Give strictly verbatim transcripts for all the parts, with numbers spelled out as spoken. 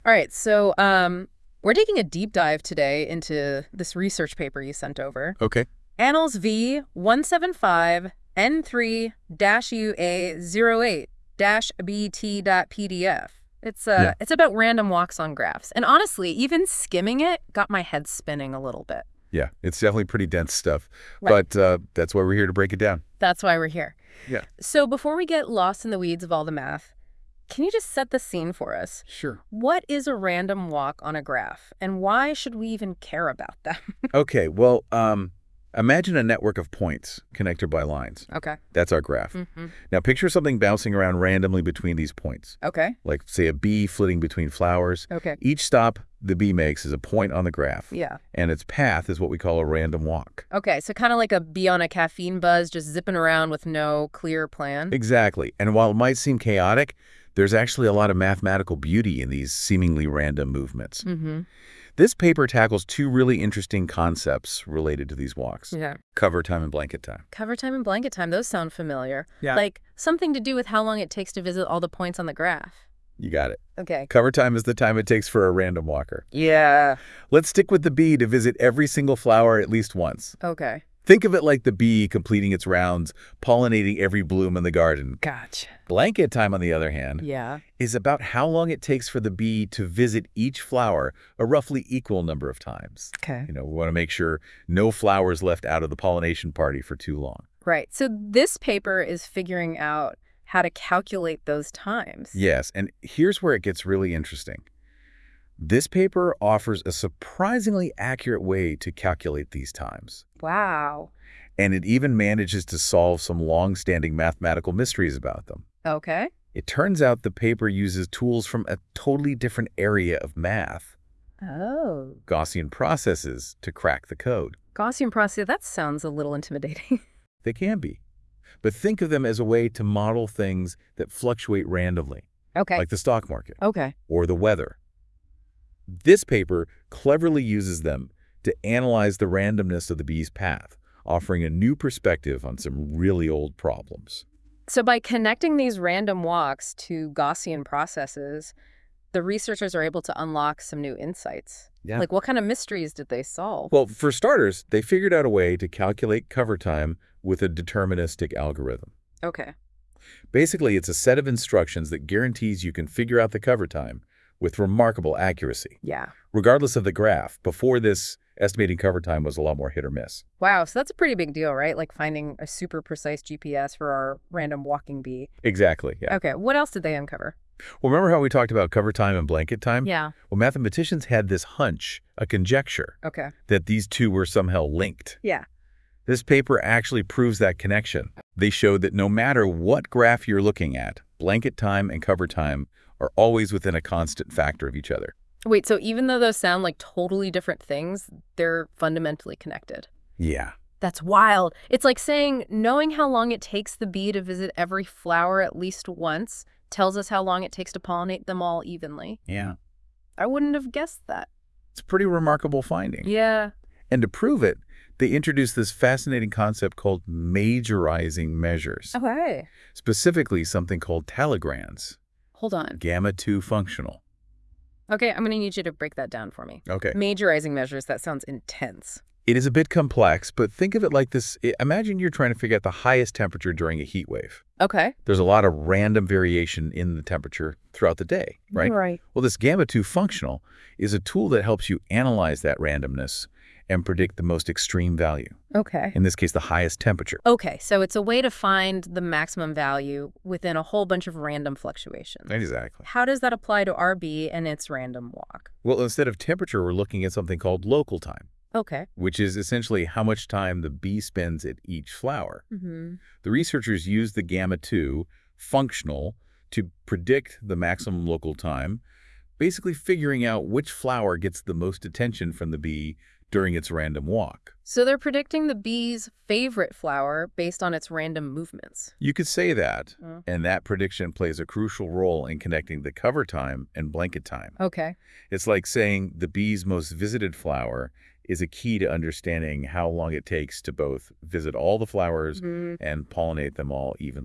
All right, so um, we're taking a deep dive today into this research paper you sent over. Okay. Annals V one seven five N three U A zero eight B T dot P D F. It's uh, Yeah. it's about random walks on graphs. And honestly, even skimming it got my head spinning a little bit. Yeah, it's definitely pretty dense stuff. Right. But uh, that's why we're here to break it down. That's why we're here. Yeah. So before we get lost in the weeds of all the math, can you just set the scene for us? Sure. What is a random walk on a graph, and why should we even care about them? Okay, well, um, imagine a network of points connected by lines. Okay. That's our graph. Mm-hmm. Now picture something bouncing around randomly between these points, Okay. like, say, a bee flitting between flowers. Okay. Each stop the bee makes is a point on the graph, Yeah. and its path is what we call a random walk. Okay, so kind of like a bee on a caffeine buzz, just zipping around with no clear plan. Exactly. And while it might seem chaotic, there's actually a lot of mathematical beauty in these seemingly random movements. Mm-hmm. This paper tackles two really interesting concepts related to these walks. Yeah. Cover time and blanket time. Cover time and blanket time, those sound familiar. Yeah. Like something to do with how long it takes to visit all the points on the graph. You got it. Okay. Cover time is the time it takes for a random walker. Yeah. Let's stick with the bee to visit every single flower at least once. Okay. Think of it like the bee completing its rounds, pollinating every bloom in the garden. Gotcha. Blanket time, on the other hand, Yeah. is about how long it takes for the bee to visit each flower a roughly equal number of times. Okay. You know, we want to make sure no flowers left out of the pollination party for too long. Right. So this paper is figuring out how to calculate those times. Yes, and here's where it gets really interesting. This paper offers a surprisingly accurate way to calculate these times. Wow. And it even manages to solve some long-standing mathematical mysteries about them. Okay. It turns out the paper uses tools from a totally different area of math, Oh. Gaussian processes, to crack the code. Gaussian process, that sounds a little intimidating. They can be. But think of them as a way to model things that fluctuate randomly, Okay. like the stock market Okay. or the weather. This paper cleverly uses them to analyze the randomness of the bee's path, offering a new perspective on some really old problems. So by connecting these random walks to Gaussian processes, the researchers are able to unlock some new insights. Yeah. Like, what kind of mysteries did they solve? Well, for starters, they figured out a way to calculate cover time with a deterministic algorithm. Okay. Basically, it's a set of instructions that guarantees you can figure out the cover time with remarkable accuracy, Yeah. regardless of the graph. Before this, estimating cover time was a lot more hit or miss. Wow. So that's a pretty big deal, right? Like finding a super precise G P S for our random walking bee. Exactly, yeah. Okay. What else did they uncover? Well, remember how we talked about cover time and blanket time? Yeah. Well, mathematicians had this hunch, a conjecture, Okay. that these two were somehow linked. Yeah. This paper actually proves that connection. They showed that no matter what graph you're looking at, blanket time and cover time are always within a constant factor of each other. Wait, so even though those sound like totally different things, they're fundamentally connected. Yeah. That's wild. It's like saying knowing how long it takes the bee to visit every flower at least once tells us how long it takes to pollinate them all evenly. Yeah. I wouldn't have guessed that. It's a pretty remarkable finding. Yeah. And to prove it, they introduced this fascinating concept called majorizing measures, Okay. specifically something called talograms, Hold on. gamma two functional. Okay, I'm going to need you to break that down for me. Okay. Majorizing measures, that sounds intense. It is a bit complex, but think of it like this. I- Imagine you're trying to figure out the highest temperature during a heat wave. Okay. There's a lot of random variation in the temperature throughout the day, right? Right. Well, this gamma two functional is a tool that helps you analyze that randomness and predict the most extreme value, Okay. in this case, the highest temperature. Okay, so it's a way to find the maximum value within a whole bunch of random fluctuations. Exactly. How does that apply to R B and its random walk? Well, instead of temperature, we're looking at something called local time, Okay. which is essentially how much time the bee spends at each flower. Mm-hmm. The researchers used the gamma two functional to predict the maximum local time, basically figuring out which flower gets the most attention from the bee during its random walk. So they're predicting the bee's favorite flower based on its random movements. You could say that, Mm. and that prediction plays a crucial role in connecting the cover time and blanket time. Okay. It's like saying the bee's most visited flower is a key to understanding how long it takes to both visit all the flowers Mhm. and pollinate them all evenly.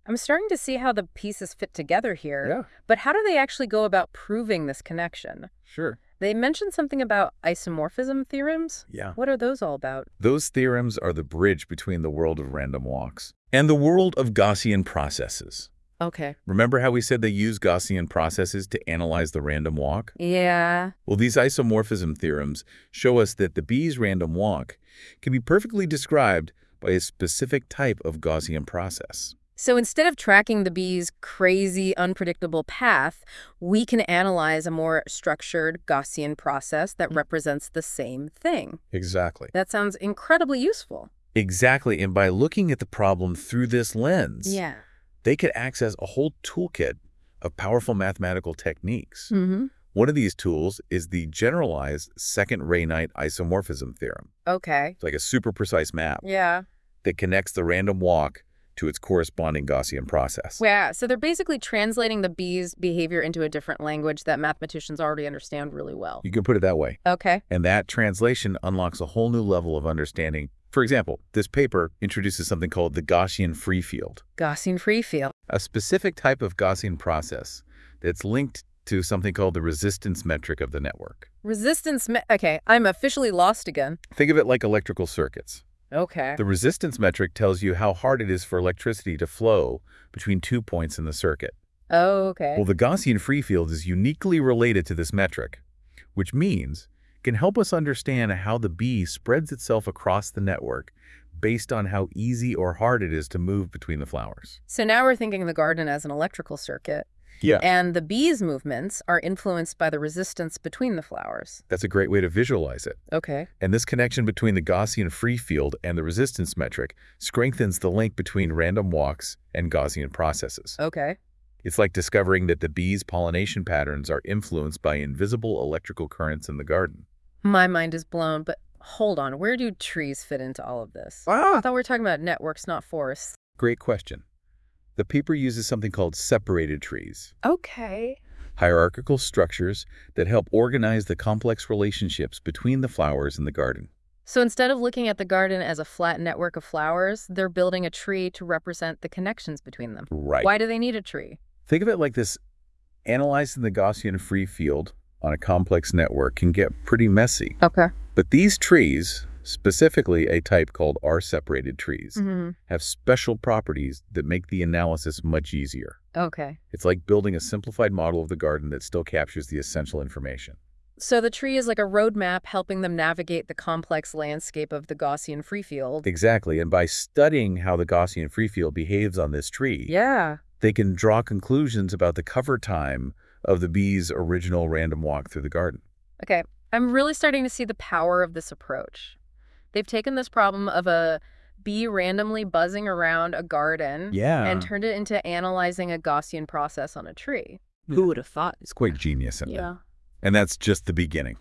I'm starting to see how the pieces fit together here. Yeah, But how do they actually go about proving this connection? sure. They mentioned something about isomorphism theorems. Yeah. What are those all about? Those theorems are the bridge between the world of random walks and the world of Gaussian processes. Okay. Remember how we said they use Gaussian processes to analyze the random walk? Yeah. Well, these isomorphism theorems show us that the bee's random walk can be perfectly described by a specific type of Gaussian process. So instead of tracking the bee's crazy, unpredictable path, we can analyze a more structured Gaussian process that represents the same thing. Exactly. That sounds incredibly useful. Exactly, and by looking at the problem through this lens, Yeah. they could access a whole toolkit of powerful mathematical techniques. Mm-hmm. One of these tools is the generalized second Raynight isomorphism theorem. Okay. It's like a super precise map Yeah. that connects the random walk to its corresponding Gaussian process. Yeah, so they're basically translating the bee's behavior into a different language that mathematicians already understand really well. You can put it that way. Okay. And that translation unlocks a whole new level of understanding. For example, this paper introduces something called the Gaussian free field, Gaussian free field. a specific type of Gaussian process that's linked to something called the resistance metric of the network. Resistance me- Okay, I'm officially lost again. Think of it like electrical circuits. Okay. The resistance metric tells you how hard it is for electricity to flow between two points in the circuit. Oh, okay. Well, the Gaussian free field is uniquely related to this metric, which means it can help us understand how the bee spreads itself across the network based on how easy or hard it is to move between the flowers. So now we're thinking of the garden as an electrical circuit. Yeah. And the bee's movements are influenced by the resistance between the flowers. That's a great way to visualize it. Okay. And this connection between the Gaussian free field and the resistance metric strengthens the link between random walks and Gaussian processes. Okay. It's like discovering that the bee's pollination patterns are influenced by invisible electrical currents in the garden. My mind is blown, but hold on. Where do trees fit into all of this? I Ah, thought we were talking about networks, not forests. great question. The paper uses something called separated trees, Okay. hierarchical structures that help organize the complex relationships between the flowers in the garden. So instead of looking at the garden as a flat network of flowers, they're building a tree to represent the connections between them. Right. Why do they need a tree? Think of it like this. Analyzing the Gaussian free field on a complex network can get pretty messy. Okay. But these trees, specifically a type called R-separated trees, Mm-hmm. have special properties that make the analysis much easier. Okay. It's like building a simplified model of the garden that still captures the essential information. So the tree is like a roadmap helping them navigate the complex landscape of the Gaussian free field. Exactly, and by studying how the Gaussian free field behaves on this tree, Yeah. they can draw conclusions about the cover time of the bee's original random walk through the garden. Okay. I'm really starting to see the power of this approach. They've taken this problem of a bee randomly buzzing around a garden Yeah. and turned it into analyzing a Gaussian process on a tree. Who would have thought? It's quite genius, isn't it? Yeah. And that's just the beginning.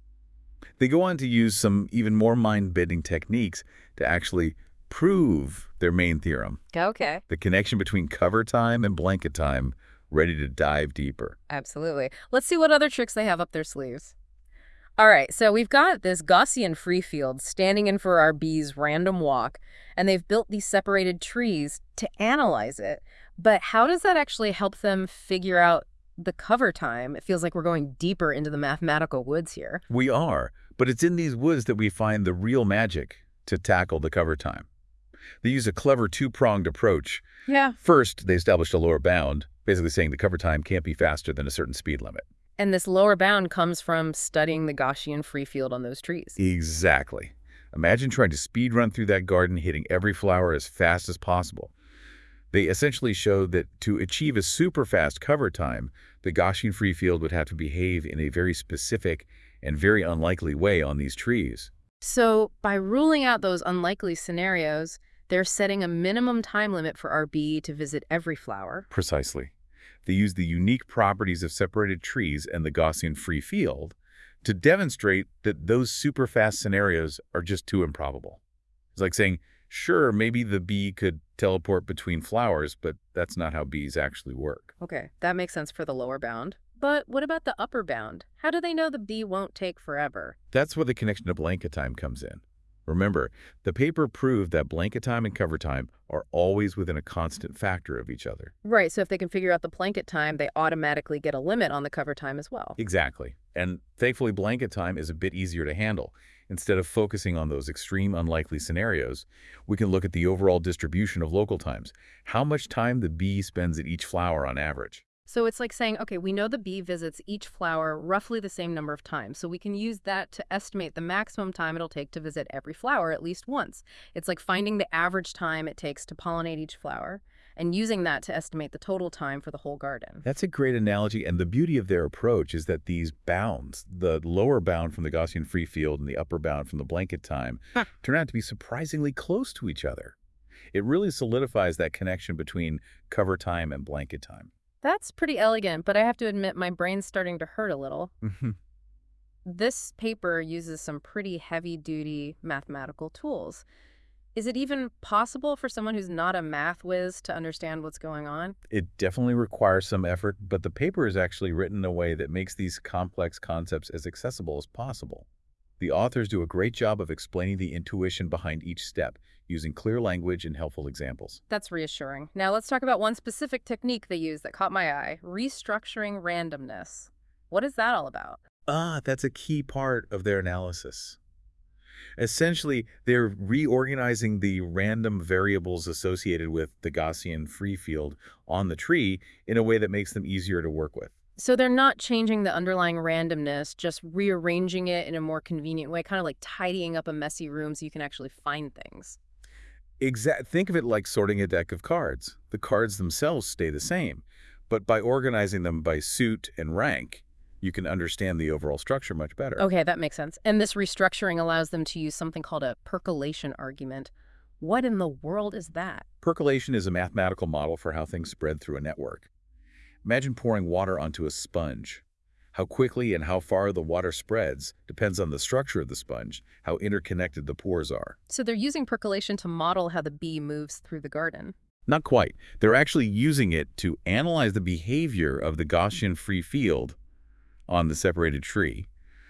They go on to use some even more mind-bending techniques to actually prove their main theorem, Okay. the connection between cover time and blanket time, ready to dive deeper. Absolutely. Let's see what other tricks they have up their sleeves. All right, so we've got this Gaussian free field standing in for our bee's random walk, and they've built these separated trees to analyze it. But how does that actually help them figure out the cover time? It feels like we're going deeper into the mathematical woods here. We are, but it's in these woods that we find the real magic to tackle the cover time. They use a clever two-pronged approach. Yeah. First, they established a lower bound, basically saying the cover time can't be faster than a certain speed limit. And this lower bound comes from studying the Gaussian free field on those trees. Exactly. Imagine trying to speed run through that garden, hitting every flower as fast as possible. They essentially showed that to achieve a super fast cover time, the Gaussian free field would have to behave in a very specific and very unlikely way on these trees. So by ruling out those unlikely scenarios, they're setting a minimum time limit for our bee to visit every flower. Precisely. They used the unique properties of separated trees and the Gaussian free field to demonstrate that those super fast scenarios are just too improbable. It's like saying, sure, maybe the bee could teleport between flowers, but that's not how bees actually work. Okay, that makes sense for the lower bound. But what about the upper bound? How do they know the bee won't take forever? That's where the connection to blanket time comes in. Remember, the paper proved that blanket time and cover time are always within a constant factor of each other. Right, so if they can figure out the blanket time, they automatically get a limit on the cover time as well. Exactly. And thankfully, blanket time is a bit easier to handle. Instead of focusing on those extreme unlikely scenarios, we can look at the overall distribution of local times, how much time the bee spends at each flower on average. So it's like saying, okay, we know the bee visits each flower roughly the same number of times, so we can use that to estimate the maximum time it'll take to visit every flower at least once. It's like finding the average time it takes to pollinate each flower and using that to estimate the total time for the whole garden. That's a great analogy, and the beauty of their approach is that these bounds, the lower bound from the Gaussian free field and the upper bound from the blanket time, Huh. turn out to be surprisingly close to each other. It really solidifies that connection between cover time and blanket time. That's pretty elegant, but I have to admit my brain's starting to hurt a little. This paper uses some pretty heavy-duty mathematical tools. Is it even possible for someone who's not a math whiz to understand what's going on? It definitely requires some effort, but the paper is actually written in a way that makes these complex concepts as accessible as possible. The authors do a great job of explaining the intuition behind each step, using clear language and helpful examples. That's reassuring. Now let's talk about one specific technique they use that caught my eye, restructuring randomness. What is that all about? Ah, that's a key part of their analysis. Essentially, they're reorganizing the random variables associated with the Gaussian free field on the tree in a way that makes them easier to work with. So they're not changing the underlying randomness, just rearranging it in a more convenient way, kind of like tidying up a messy room so you can actually find things. Exact. Think of it like sorting a deck of cards. The cards themselves stay the same, but by organizing them by suit and rank, you can understand the overall structure much better. Okay, that makes sense. And this restructuring allows them to use something called a percolation argument. What in the world is that? Percolation is a mathematical model for how things spread through a network. Imagine pouring water onto a sponge. How quickly and how far the water spreads depends on the structure of the sponge, how interconnected the pores are. So they're using percolation to model how the bee moves through the garden. Not quite. They're actually using it to analyze the behavior of the Gaussian free field on the separated tree.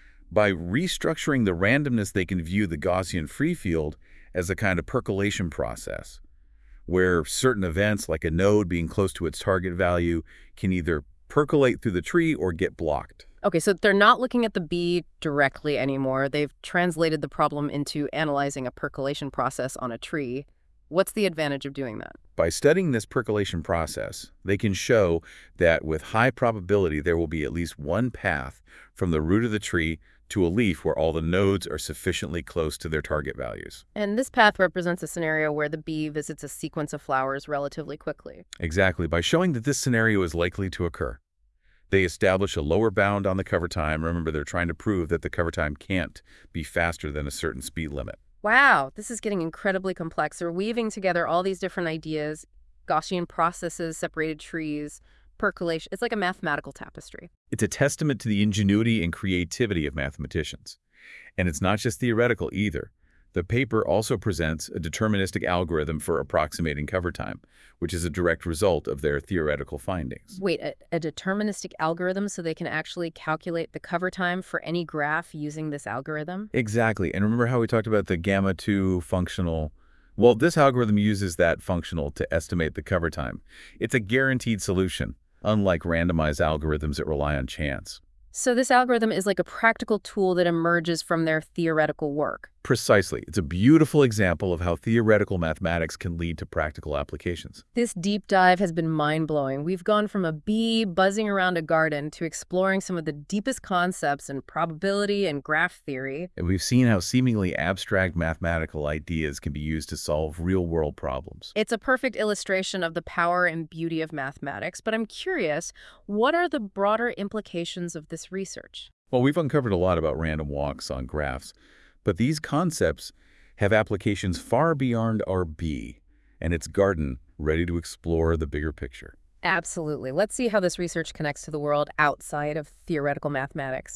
By restructuring the randomness, they can view the Gaussian free field as a kind of percolation process, where certain events, like a node being close to its target value, can either percolate through the tree or get blocked. Okay, so they're not looking at the bee directly anymore. They've translated the problem into analyzing a percolation process on a tree. What's the advantage of doing that? By studying this percolation process, they can show that with high probability there will be at least one path from the root of the tree to a leaf where all the nodes are sufficiently close to their target values. And this path represents a scenario where the bee visits a sequence of flowers relatively quickly. Exactly. By showing that this scenario is likely to occur, they establish a lower bound on the cover time. Remember, they're trying to prove that the cover time can't be faster than a certain speed limit. Wow, this is getting incredibly complex. They're weaving together all these different ideas, Gaussian processes, separated trees, percolation. It's like a mathematical tapestry. It's a testament to the ingenuity and creativity of mathematicians. And it's not just theoretical either. The paper also presents a deterministic algorithm for approximating cover time, which is a direct result of their theoretical findings. Wait, a, a deterministic algorithm so they can actually calculate the cover time for any graph using this algorithm? Exactly. And remember how we talked about the gamma two functional? Well, this algorithm uses that functional to estimate the cover time. It's a guaranteed solution, unlike randomized algorithms that rely on chance. So this algorithm is like a practical tool that emerges from their theoretical work. Precisely. It's a beautiful example of how theoretical mathematics can lead to practical applications. This deep dive has been mind-blowing. We've gone from a bee buzzing around a garden to exploring some of the deepest concepts in probability and graph theory. And we've seen how seemingly abstract mathematical ideas can be used to solve real-world problems. It's a perfect illustration of the power and beauty of mathematics, but I'm curious, what are the broader implications of this research? Well, we've uncovered a lot about random walks on graphs, but these concepts have applications far beyond our bee and its garden, ready to explore the bigger picture. Absolutely. Let's see how this research connects to the world outside of theoretical mathematics.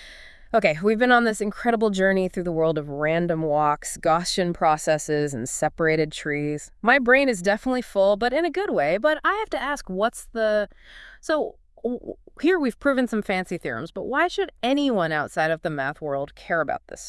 Okay, we've been on this incredible journey through the world of random walks, Gaussian processes, and separated trees. My brain is definitely full, but in a good way. But I have to ask, what's the... So here we've proven some fancy theorems, but why should anyone outside of the math world care about this stuff?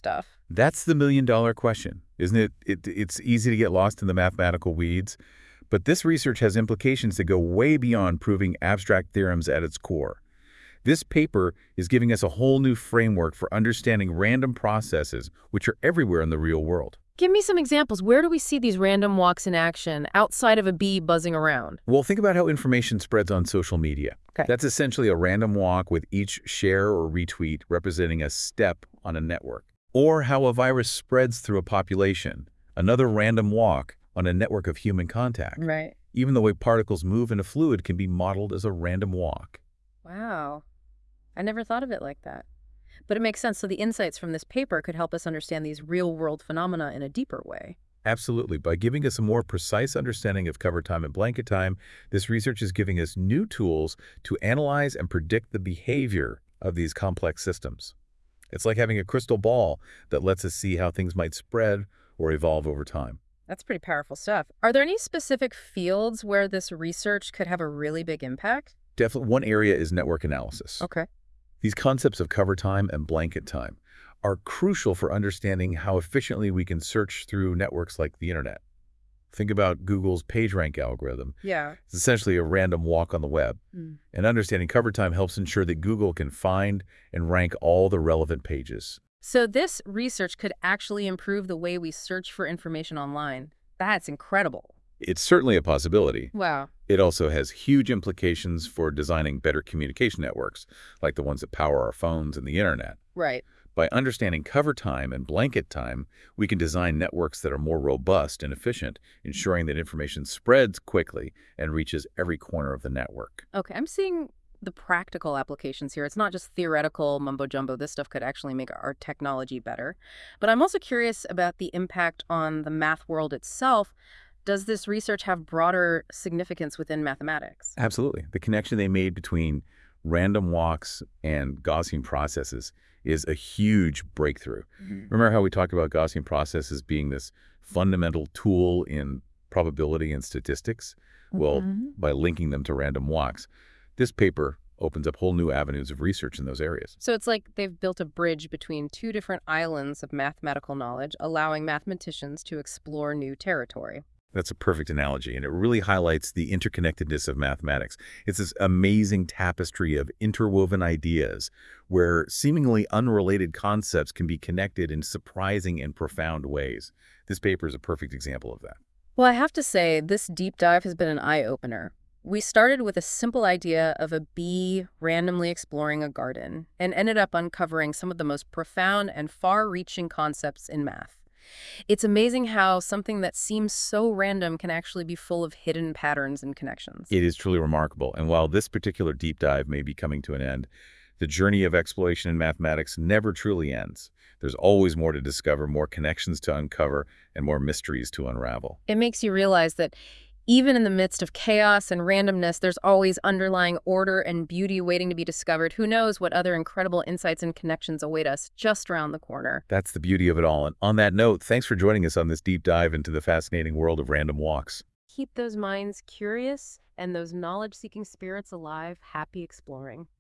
That's the million-dollar question, isn't it? it? It's easy to get lost in the mathematical weeds, but this research has implications that go way beyond proving abstract theorems at its core. This paper is giving us a whole new framework for understanding random processes, which are everywhere in the real world. Give me some examples. Where do we see these random walks in action outside of a bee buzzing around? Well, think about how information spreads on social media. Okay. That's essentially a random walk with each share or retweet representing a step on a network. Or how a virus spreads through a population, another random walk on a network of human contact. Right. Even the way particles move in a fluid can be modeled as a random walk. Wow. I never thought of it like that. But it makes sense. So the insights from this paper could help us understand these real-world phenomena in a deeper way. Absolutely. By giving us a more precise understanding of cover time and blanket time, this research is giving us new tools to analyze and predict the behavior of these complex systems. It's like having a crystal ball that lets us see how things might spread or evolve over time. That's pretty powerful stuff. Are there any specific fields where this research could have a really big impact? Definitely one area is network analysis. Okay. These concepts of cover time and blanket time are crucial for understanding how efficiently we can search through networks like the internet. Think about Google's PageRank algorithm. Yeah. It's essentially a random walk on the web. Mm. And understanding cover time helps ensure that Google can find and rank all the relevant pages. So this research could actually improve the way we search for information online. That's incredible. It's certainly a possibility. Wow. It also has huge implications for designing better communication networks, like the ones that power our phones and the internet. Right. By understanding cover time and blanket time, we can design networks that are more robust and efficient, ensuring that information spreads quickly and reaches every corner of the network. Okay, I'm seeing the practical applications here. It's not just theoretical mumbo-jumbo. This stuff could actually make our technology better. But I'm also curious about the impact on the math world itself. Does this research have broader significance within mathematics? Absolutely. The connection they made between random walks and Gaussian processes is a huge breakthrough. Mm-hmm. Remember how we talked about Gaussian processes being this fundamental tool in probability and statistics? Mm-hmm. Well, by linking them to random walks, this paper opens up whole new avenues of research in those areas. So it's like they've built a bridge between two different islands of mathematical knowledge, allowing mathematicians to explore new territory. That's a perfect analogy, and it really highlights the interconnectedness of mathematics. It's this amazing tapestry of interwoven ideas where seemingly unrelated concepts can be connected in surprising and profound ways. This paper is a perfect example of that. Well, I have to say, this deep dive has been an eye-opener. We started with a simple idea of a bee randomly exploring a garden and ended up uncovering some of the most profound and far-reaching concepts in math. It's amazing how something that seems so random can actually be full of hidden patterns and connections. It is truly remarkable. And while this particular deep dive may be coming to an end, the journey of exploration in mathematics never truly ends. There's always more to discover, more connections to uncover, and more mysteries to unravel. It makes you realize that even in the midst of chaos and randomness, there's always underlying order and beauty waiting to be discovered. Who knows what other incredible insights and connections await us just around the corner. That's the beauty of it all. And on that note, thanks for joining us on this deep dive into the fascinating world of random walks. Keep those minds curious and those knowledge-seeking spirits alive. Happy exploring.